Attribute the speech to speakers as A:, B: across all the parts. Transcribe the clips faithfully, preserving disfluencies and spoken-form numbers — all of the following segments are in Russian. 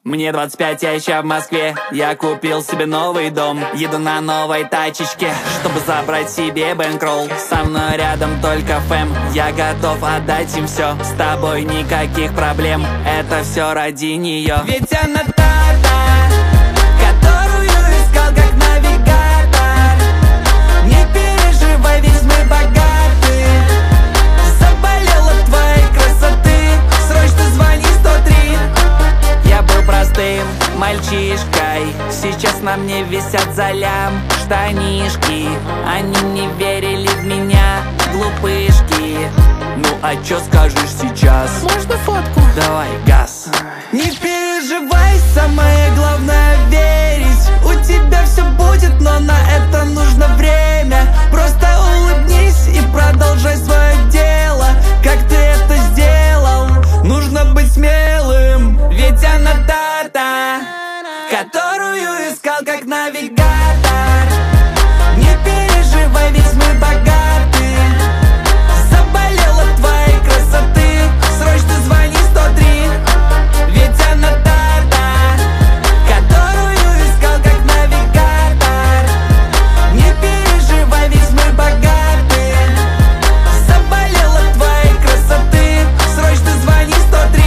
A: Мне двадцать пять, я еще в Москве. Я купил себе новый дом. Еду на новой тачечке, чтобы забрать себе бэнкролл. Со мной рядом только фэм. Я готов отдать им все. С тобой никаких проблем. Это все ради нее. Ведь она та-та, которую искал как навигатор. Не переживай, ведь мы богаты. Заболел от твоей красоты. Срочно звони сто три. Я был простым мальчишкой. Сейчас на мне висят за лям штанишки. Они не верили в меня, глупышки. Ну а чё скажешь сейчас?
B: Можно фотку?
A: Давай, газ.
B: Не переживай, самое главное верить. У тебя все будет, но на это нужно время. Просто улыбнись и продолжай свое дело. Как ты это сделал? Нужно быть смелым.
A: Ведь она та-та, которую искал как навигатор.
B: Не переживай, ведь мы богаты. Заболел от твоей красоты. Срочно звони сто три.
A: Ведь она та-та,
B: которую искал как навигатор. Не переживай, ведь мы богаты. Заболел от твоей красоты. Срочно звони сто три.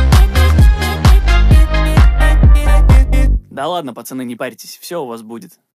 A: Да ладно, пацаны, не парьтесь, все у вас будет.